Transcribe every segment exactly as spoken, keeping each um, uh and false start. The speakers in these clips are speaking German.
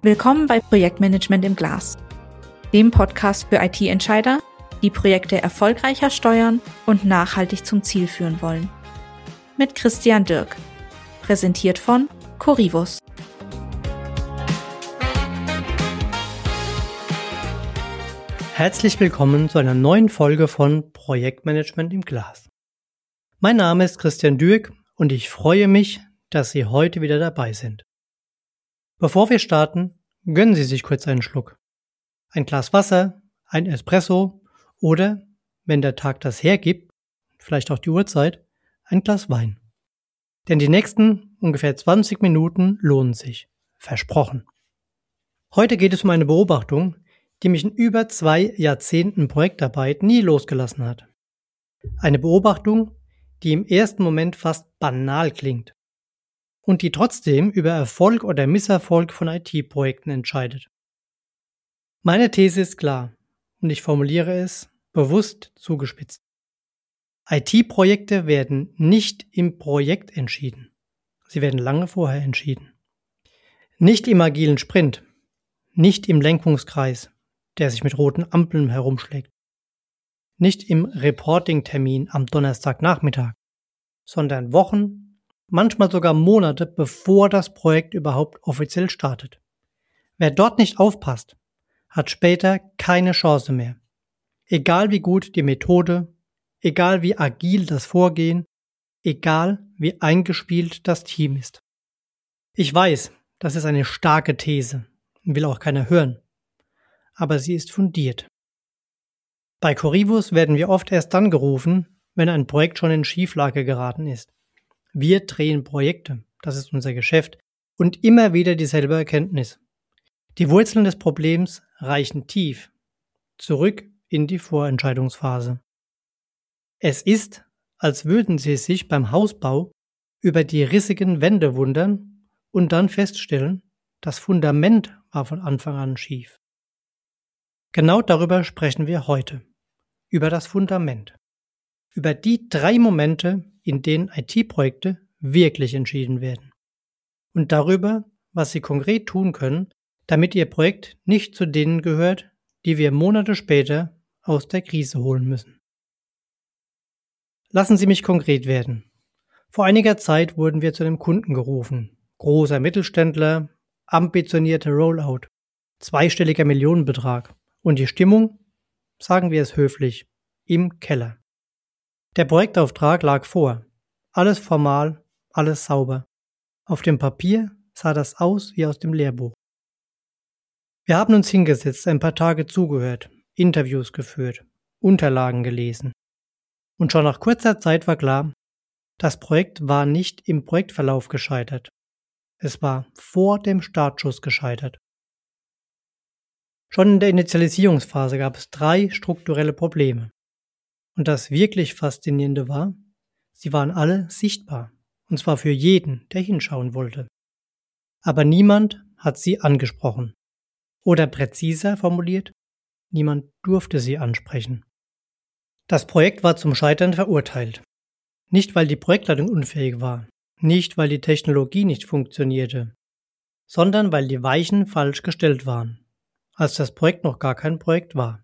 Willkommen bei Projektmanagement im Glas, dem Podcast für I T-Entscheider, die Projekte erfolgreicher steuern und nachhaltig zum Ziel führen wollen. Mit Christian Dirk, präsentiert von Corivus. Herzlich willkommen zu einer neuen Folge von Projektmanagement im Glas. Mein Name ist Christian Dirk und ich freue mich, dass Sie heute wieder dabei sind. Bevor wir starten, gönnen Sie sich kurz einen Schluck. Ein Glas Wasser, ein Espresso oder, wenn der Tag das hergibt, vielleicht auch die Uhrzeit, ein Glas Wein. Denn die nächsten ungefähr zwanzig Minuten lohnen sich. Versprochen. Heute geht es um eine Beobachtung, die mich in über zwei Jahrzehnten Projektarbeit nie losgelassen hat. Eine Beobachtung, die im ersten Moment fast banal klingt und die trotzdem über Erfolg oder Misserfolg von I T-Projekten entscheidet. Meine These ist klar und ich formuliere es bewusst zugespitzt. I T-Projekte werden nicht im Projekt entschieden. Sie werden lange vorher entschieden. Nicht im agilen Sprint, nicht im Lenkungskreis, der sich mit roten Ampeln herumschlägt, nicht im Reporting-Termin am Donnerstagnachmittag, sondern Wochen, manchmal sogar Monate, bevor das Projekt überhaupt offiziell startet. Wer dort nicht aufpasst, hat später keine Chance mehr. Egal wie gut die Methode, egal wie agil das Vorgehen, egal wie eingespielt das Team ist. Ich weiß, das ist eine starke These und will auch keiner hören, aber sie ist fundiert. Bei Corivus werden wir oft erst dann gerufen, wenn ein Projekt schon in Schieflage geraten ist. Wir drehen Projekte, das ist unser Geschäft, und immer wieder dieselbe Erkenntnis. Die Wurzeln des Problems reichen tief, zurück in die Vorentscheidungsphase. Es ist, als würden Sie sich beim Hausbau über die rissigen Wände wundern und dann feststellen, das Fundament war von Anfang an schief. Genau darüber sprechen wir heute, über das Fundament. Über die drei Momente, in denen I T-Projekte wirklich entschieden werden. Und darüber, was Sie konkret tun können, damit Ihr Projekt nicht zu denen gehört, die wir Monate später aus der Krise holen müssen. Lassen Sie mich konkret werden. Vor einiger Zeit wurden wir zu einem Kunden gerufen. Großer Mittelständler, ambitionierter Rollout, zweistelliger Millionenbetrag. Und die Stimmung, sagen wir es höflich, im Keller. Der Projektauftrag lag vor. Alles formal, alles sauber. Auf dem Papier sah das aus wie aus dem Lehrbuch. Wir haben uns hingesetzt, ein paar Tage zugehört, Interviews geführt, Unterlagen gelesen. Und schon nach kurzer Zeit war klar, das Projekt war nicht im Projektverlauf gescheitert. Es war vor dem Startschuss gescheitert. Schon in der Initialisierungsphase gab es drei strukturelle Probleme. Und das wirklich Faszinierende war, sie waren alle sichtbar, und zwar für jeden, der hinschauen wollte. Aber niemand hat sie angesprochen. Oder präziser formuliert, niemand durfte sie ansprechen. Das Projekt war zum Scheitern verurteilt. Nicht, weil die Projektleitung unfähig war, nicht, weil die Technologie nicht funktionierte, sondern weil die Weichen falsch gestellt waren, als das Projekt noch gar kein Projekt war.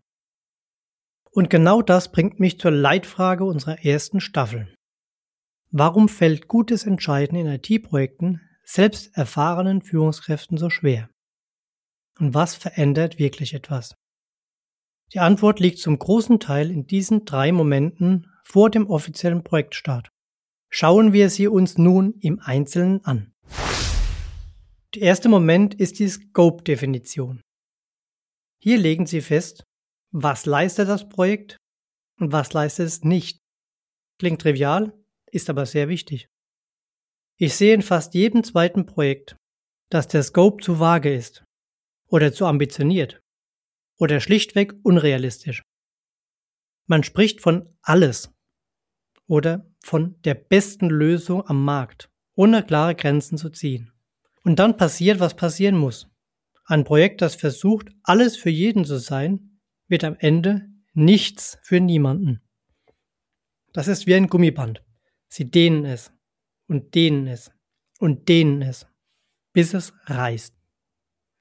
Und genau das bringt mich zur Leitfrage unserer ersten Staffel. Warum fällt gutes Entscheiden in I T-Projekten selbst erfahrenen Führungskräften so schwer? Und was verändert wirklich etwas? Die Antwort liegt zum großen Teil in diesen drei Momenten vor dem offiziellen Projektstart. Schauen wir sie uns nun im Einzelnen an. Der erste Moment ist die Scope-Definition. Hier legen Sie fest, was leistet das Projekt und was leistet es nicht. Klingt trivial, ist aber sehr wichtig. Ich sehe in fast jedem zweiten Projekt, dass der Scope zu vage ist oder zu ambitioniert oder schlichtweg unrealistisch. Man spricht von alles oder von der besten Lösung am Markt, ohne klare Grenzen zu ziehen. Und dann passiert, was passieren muss. Ein Projekt, das versucht, alles für jeden zu sein, wird am Ende nichts für niemanden. Das ist wie ein Gummiband. Sie dehnen es und dehnen es und dehnen es, bis es reißt.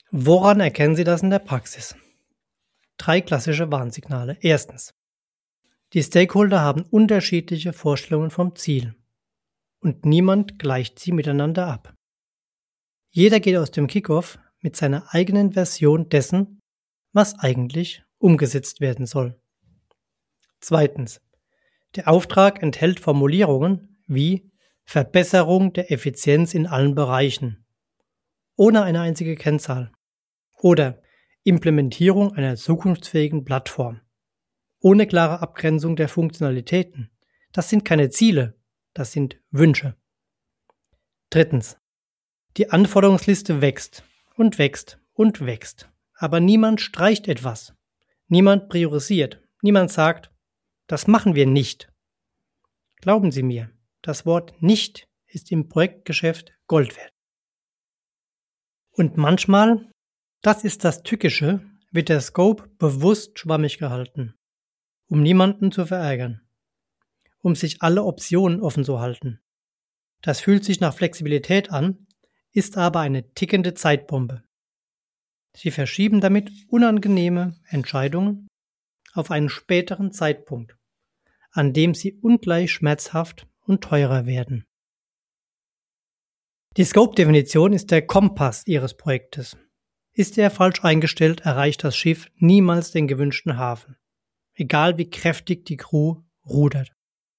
Woran erkennen Sie das in der Praxis? Drei klassische Warnsignale. Erstens. Die Stakeholder haben unterschiedliche Vorstellungen vom Ziel und niemand gleicht sie miteinander ab. Jeder geht aus dem Kickoff mit seiner eigenen Version dessen, was eigentlich umgesetzt werden soll. Zweitens. Der Auftrag enthält Formulierungen wie Verbesserung der Effizienz in allen Bereichen, ohne eine einzige Kennzahl, oder Implementierung einer zukunftsfähigen Plattform, ohne klare Abgrenzung der Funktionalitäten. Das sind keine Ziele, das sind Wünsche. Drittens. Die Anforderungsliste wächst und wächst und wächst, aber niemand streicht etwas, niemand priorisiert, niemand sagt, das machen wir nicht. Glauben Sie mir, das Wort nicht ist im Projektgeschäft Gold wert. Und manchmal, das ist das Tückische, wird der Scope bewusst schwammig gehalten, um niemanden zu verärgern, um sich alle Optionen offen zu halten. Das fühlt sich nach Flexibilität an, ist aber eine tickende Zeitbombe. Sie verschieben damit unangenehme Entscheidungen auf einen späteren Zeitpunkt, an dem sie ungleich schmerzhaft und teurer werden. Die Scope-Definition ist der Kompass Ihres Projektes. Ist er falsch eingestellt, erreicht das Schiff niemals den gewünschten Hafen, egal wie kräftig die Crew rudert.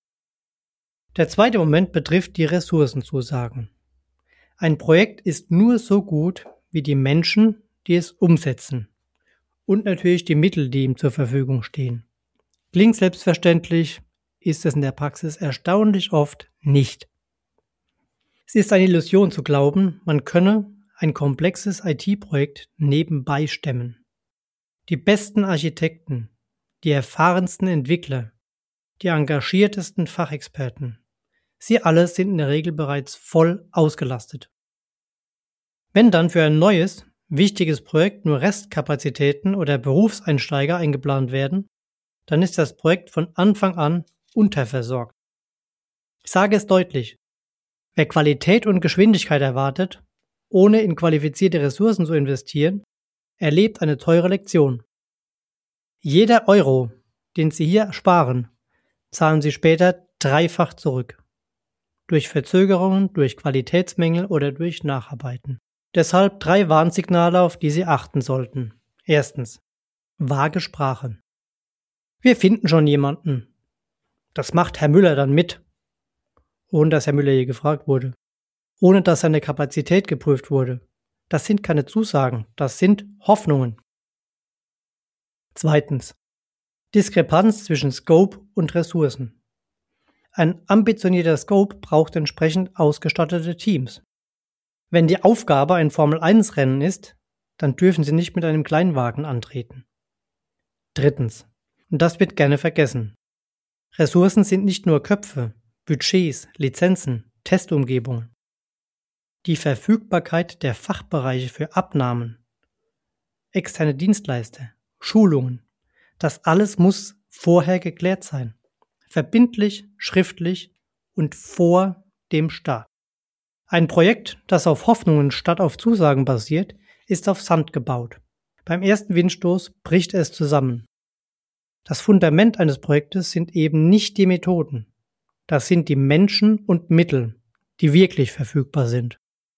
Der zweite Moment betrifft die Ressourcenzusagen. Ein Projekt ist nur so gut wie die Menschen, die es umsetzen und natürlich die Mittel, die ihm zur Verfügung stehen. Klingt selbstverständlich, ist es in der Praxis erstaunlich oft nicht. Es ist eine Illusion zu glauben, man könne ein komplexes I T-Projekt nebenbei stemmen. Die besten Architekten, die erfahrensten Entwickler, die engagiertesten Fachexperten, sie alle sind in der Regel bereits voll ausgelastet. Wenn dann für ein neues, wichtiges Projekt nur Restkapazitäten oder Berufseinsteiger eingeplant werden, dann ist das Projekt von Anfang an unterversorgt. Ich sage es deutlich, wer Qualität und Geschwindigkeit erwartet, ohne in qualifizierte Ressourcen zu investieren, erlebt eine teure Lektion. Jeder Euro, den Sie hier sparen, zahlen Sie später dreifach zurück. Durch Verzögerungen, durch Qualitätsmängel oder durch Nacharbeiten. Deshalb drei Warnsignale, auf die Sie achten sollten. Erstens. Vage Sprache. Wir finden schon jemanden. Das macht Herr Müller dann mit. Ohne dass Herr Müller je gefragt wurde. Ohne dass seine Kapazität geprüft wurde. Das sind keine Zusagen, das sind Hoffnungen. Zweitens. Diskrepanz zwischen Scope und Ressourcen. Ein ambitionierter Scope braucht entsprechend ausgestattete Teams. Wenn die Aufgabe ein Formel eins Rennen ist, dann dürfen Sie nicht mit einem Kleinwagen antreten. Drittens. Und das wird gerne vergessen. Ressourcen sind nicht nur Köpfe, Budgets, Lizenzen, Testumgebungen. Die Verfügbarkeit der Fachbereiche für Abnahmen, externe Dienstleister, Schulungen, das alles muss vorher geklärt sein. Verbindlich, schriftlich und vor dem Start. Ein Projekt, das auf Hoffnungen statt auf Zusagen basiert, ist auf Sand gebaut. Beim ersten Windstoß bricht es zusammen. Das Fundament eines Projektes sind eben nicht die Methoden. Das sind die Menschen und Mittel, die wirklich verfügbar sind.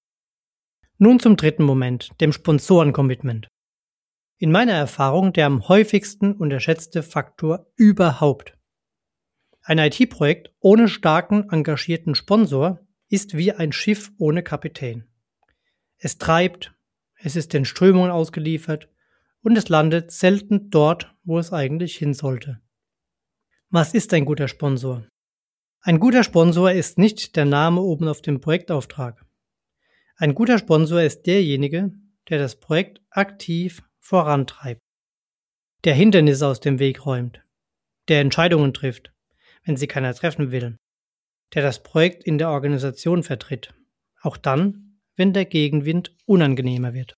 Nun zum dritten Moment, dem Sponsoren-Commitment. In meiner Erfahrung der am häufigsten unterschätzte Faktor überhaupt. Ein I T-Projekt ohne starken, engagierten Sponsor ist wie ein Schiff ohne Kapitän. Es treibt, es ist den Strömungen ausgeliefert und es landet selten dort, wo es eigentlich hin sollte. Was ist ein guter Sponsor? Ein guter Sponsor ist nicht der Name oben auf dem Projektauftrag. Ein guter Sponsor ist derjenige, der das Projekt aktiv vorantreibt, der Hindernisse aus dem Weg räumt, der Entscheidungen trifft, wenn sie keiner treffen will, der das Projekt in der Organisation vertritt, auch dann, wenn der Gegenwind unangenehmer wird.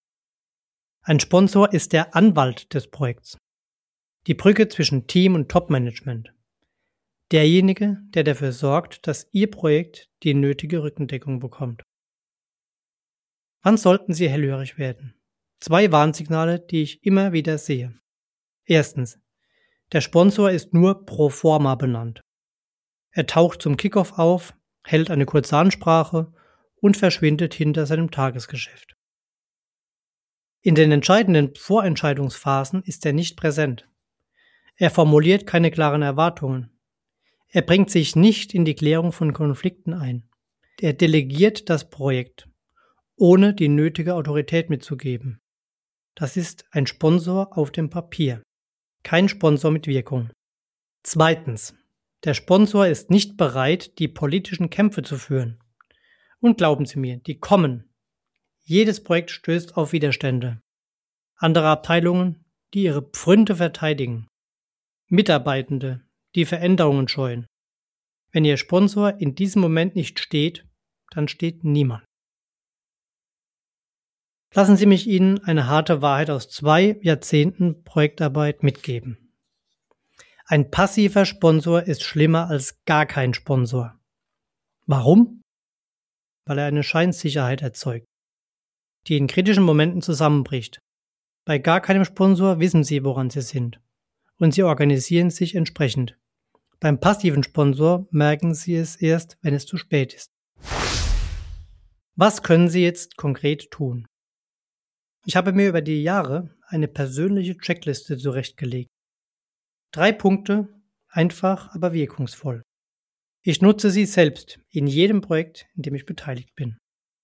Ein Sponsor ist der Anwalt des Projekts, die Brücke zwischen Team und Top-Management, derjenige, der dafür sorgt, dass Ihr Projekt die nötige Rückendeckung bekommt. Wann sollten Sie hellhörig werden? Zwei Warnsignale, die ich immer wieder sehe. Erstens. Der Sponsor ist nur pro forma benannt. Er taucht zum Kickoff auf, hält eine kurze Ansprache und verschwindet hinter seinem Tagesgeschäft. In den entscheidenden Vorentscheidungsphasen ist er nicht präsent. Er formuliert keine klaren Erwartungen. Er bringt sich nicht in die Klärung von Konflikten ein. Er delegiert das Projekt, ohne die nötige Autorität mitzugeben. Das ist ein Sponsor auf dem Papier, kein Sponsor mit Wirkung. Zweitens. Der Sponsor ist nicht bereit, die politischen Kämpfe zu führen. Und glauben Sie mir, die kommen. Jedes Projekt stößt auf Widerstände. Andere Abteilungen, die ihre Pfründe verteidigen. Mitarbeitende, die Veränderungen scheuen. Wenn Ihr Sponsor in diesem Moment nicht steht, dann steht niemand. Lassen Sie mich Ihnen eine harte Wahrheit aus zwei Jahrzehnten Projektarbeit mitgeben. Ein passiver Sponsor ist schlimmer als gar kein Sponsor. Warum? Weil er eine Scheinsicherheit erzeugt, die in kritischen Momenten zusammenbricht. Bei gar keinem Sponsor wissen Sie, woran Sie sind, und Sie organisieren sich entsprechend. Beim passiven Sponsor merken Sie es erst, wenn es zu spät ist. Was können Sie jetzt konkret tun? Ich habe mir über die Jahre eine persönliche Checkliste zurechtgelegt. Drei Punkte, einfach, aber wirkungsvoll. Ich nutze sie selbst in jedem Projekt, in dem ich beteiligt bin.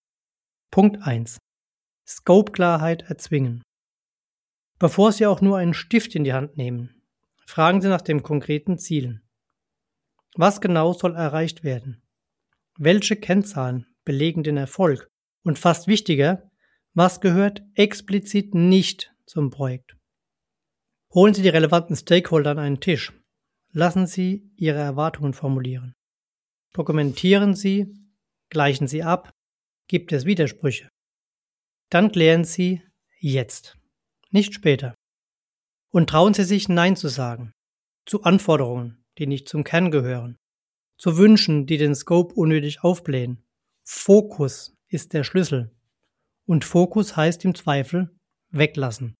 Punkt eins. Scope-Klarheit erzwingen. Bevor Sie auch nur einen Stift in die Hand nehmen, fragen Sie nach dem konkreten Ziel. Was genau soll erreicht werden? Welche Kennzahlen belegen den Erfolg? Und fast wichtiger, was gehört explizit nicht zum Projekt? Holen Sie die relevanten Stakeholder an einen Tisch. Lassen Sie Ihre Erwartungen formulieren. Dokumentieren Sie, gleichen Sie ab, gibt es Widersprüche. Dann klären Sie jetzt, nicht später. Und trauen Sie sich, Nein zu sagen. Zu Anforderungen, die nicht zum Kern gehören. Zu Wünschen, die den Scope unnötig aufblähen. Fokus ist der Schlüssel. Und Fokus heißt im Zweifel weglassen.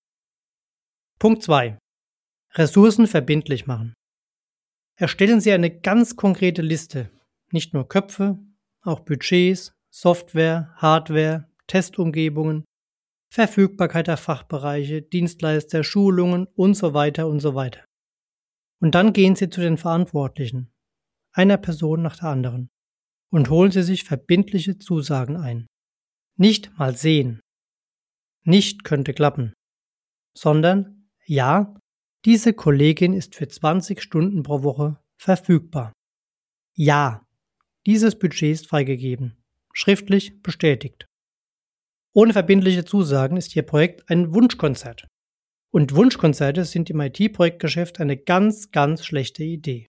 Punkt zwei. Ressourcen verbindlich machen. Erstellen Sie eine ganz konkrete Liste, nicht nur Köpfe, auch Budgets, Software, Hardware, Testumgebungen, Verfügbarkeit der Fachbereiche, Dienstleister, Schulungen und so weiter und so weiter. Und dann gehen Sie zu den Verantwortlichen, einer Person nach der anderen, und holen Sie sich verbindliche Zusagen ein. Nicht mal sehen, nicht könnte klappen, sondern ja, diese Kollegin ist für zwanzig Stunden pro Woche verfügbar. Ja, dieses Budget ist freigegeben, schriftlich bestätigt. Ohne verbindliche Zusagen ist Ihr Projekt ein Wunschkonzert. Und Wunschkonzerte sind im I T-Projektgeschäft eine ganz, ganz schlechte Idee.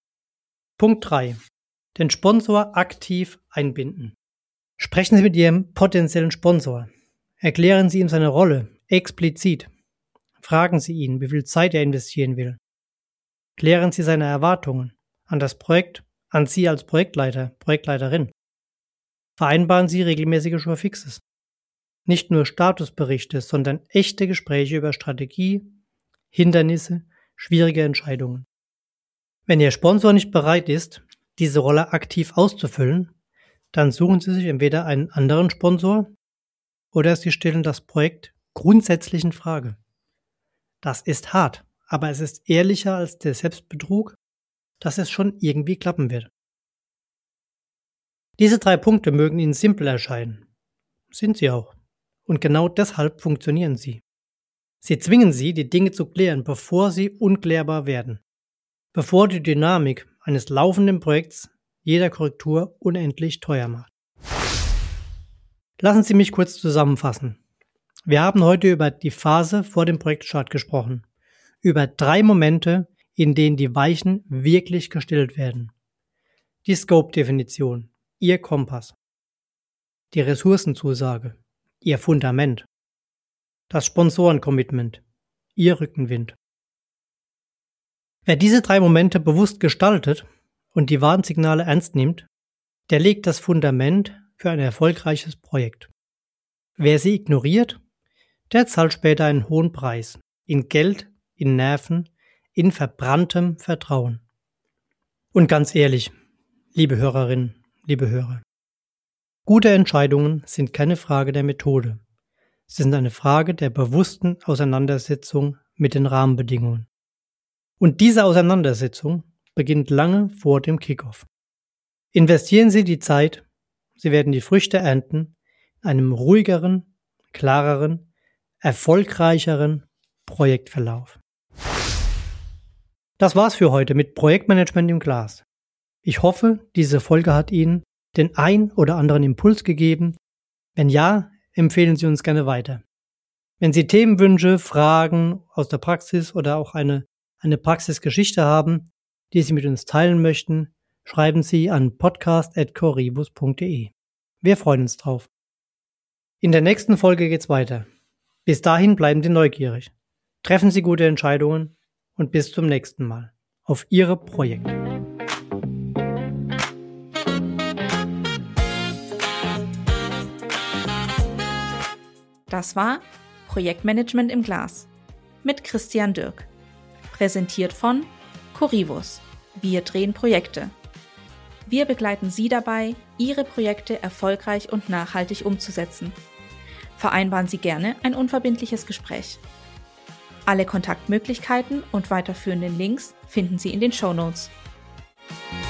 Punkt drei. Den Sponsor aktiv einbinden. Sprechen Sie mit Ihrem potenziellen Sponsor. Erklären Sie ihm seine Rolle, explizit. Fragen Sie ihn, wie viel Zeit er investieren will. Klären Sie seine Erwartungen an das Projekt, an Sie als Projektleiter, Projektleiterin. Vereinbaren Sie regelmäßige Showfixes. Nicht nur Statusberichte, sondern echte Gespräche über Strategie, Hindernisse, schwierige Entscheidungen. Wenn Ihr Sponsor nicht bereit ist, diese Rolle aktiv auszufüllen, dann suchen Sie sich entweder einen anderen Sponsor oder Sie stellen das Projekt grundsätzlich in Frage. Das ist hart, aber es ist ehrlicher als der Selbstbetrug, dass es schon irgendwie klappen wird. Diese drei Punkte mögen Ihnen simpel erscheinen. Sind sie auch. Und genau deshalb funktionieren sie. Sie zwingen Sie, die Dinge zu klären, bevor sie unklärbar werden. Bevor die Dynamik eines laufenden Projekts jeder Korrektur unendlich teuer macht. Lassen Sie mich kurz zusammenfassen. Wir haben heute über die Phase vor dem Projektstart gesprochen. Über drei Momente, in denen die Weichen wirklich gestellt werden. Die Scope-Definition, Ihr Kompass. Die Ressourcenzusage, Ihr Fundament. Das Sponsoren-Commitment, Ihr Rückenwind. Wer diese drei Momente bewusst gestaltet und die Warnsignale ernst nimmt, der legt das Fundament für ein erfolgreiches Projekt. Wer sie ignoriert, der zahlt später einen hohen Preis. In Geld, in Nerven, in verbranntem Vertrauen. Und ganz ehrlich, liebe Hörerinnen, liebe Hörer, gute Entscheidungen sind keine Frage der Methode. Sie sind eine Frage der bewussten Auseinandersetzung mit den Rahmenbedingungen. Und diese Auseinandersetzung beginnt lange vor dem Kickoff. Investieren Sie die Zeit, Sie werden die Früchte ernten in einem ruhigeren, klareren, erfolgreicheren Projektverlauf. Das war's für heute mit Projektmanagement im Glas. Ich hoffe, diese Folge hat Ihnen den ein oder anderen Impuls gegeben. Wenn ja, empfehlen Sie uns gerne weiter. Wenn Sie Themenwünsche, Fragen aus der Praxis oder auch eine, eine Praxisgeschichte haben, die Sie mit uns teilen möchten, schreiben Sie an podcast at corribus punkt de. Wir freuen uns drauf. In der nächsten Folge geht's weiter. Bis dahin bleiben Sie neugierig. Treffen Sie gute Entscheidungen und bis zum nächsten Mal. Auf Ihre Projekte. Das war Projektmanagement im Glas mit Christian Dirk. Präsentiert von Corribus. Wir drehen Projekte. Wir begleiten Sie dabei, Ihre Projekte erfolgreich und nachhaltig umzusetzen. Vereinbaren Sie gerne ein unverbindliches Gespräch. Alle Kontaktmöglichkeiten und weiterführenden Links finden Sie in den Shownotes.